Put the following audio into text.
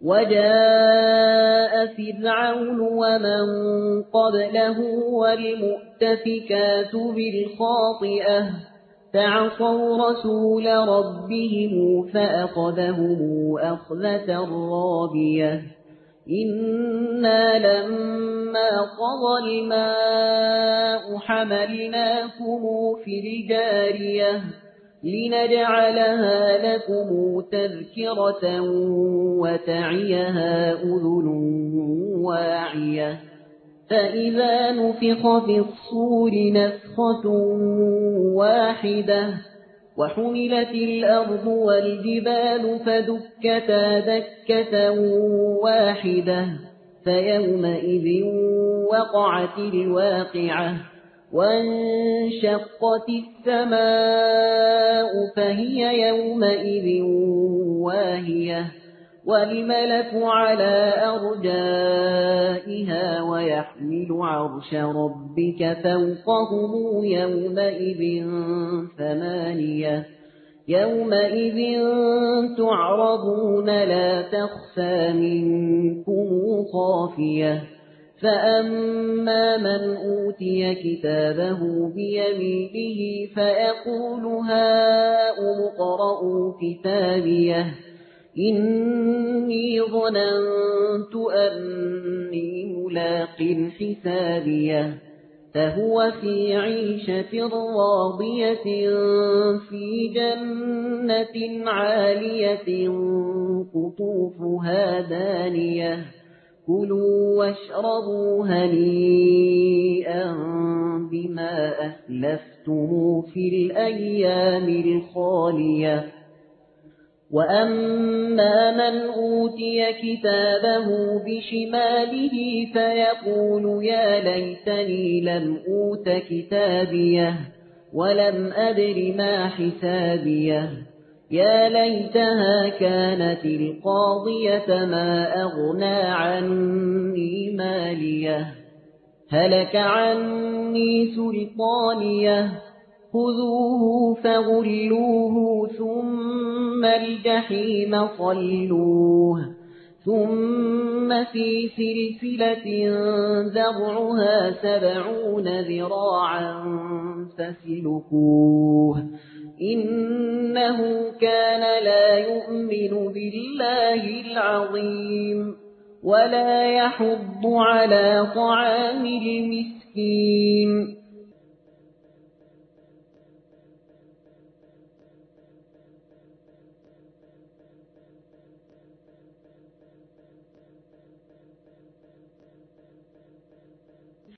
وجاء فرعون ومن قبله والمؤتفكات بالخاطئة فعصوا رسول ربهم فأخذهم أخذة رابية إنا لما قضى الماء حملناكم في الجارية لنجعلها لكم تذكرة وتعيها أذن واعية فإذا نفخ في الصور نفخة واحدة وحملت الأرض والجبال فدكتا دكة واحدة فيومئذ وقعت الواقعة وانشقت السماء فهي يومئذ واهية والملك على أرجائها ويحمل عرش ربك فوقهم يومئذ ثمانية يومئذ تعرضون لا تخفى منكم خافية فأما من أوتي كتابه بيمينه فيقول هاؤم اقرءوا كتابيه إني ظننت أني ملاق حسابيه فهو في عيشة راضية في جنة عالية قطوفها دانية كلوا واشربوا هنيئا بما أسلفتم في الأيام الخالية وأما من أوتي كتابه بشماله فيقول يا ليتني لم أوت كتابيه ولم أدر ما حسابيه يا ليتها كانت القاضية ما أغنى عني ماليه هلك عني سلطانيه خذوه فغلوه ثم الجحيم صلوه ثم في سلسلة ذرعها 70 ذراعا فاسلكوه إنه كان لا يؤمن بالله العظيم ولا يحض على طعام المسكين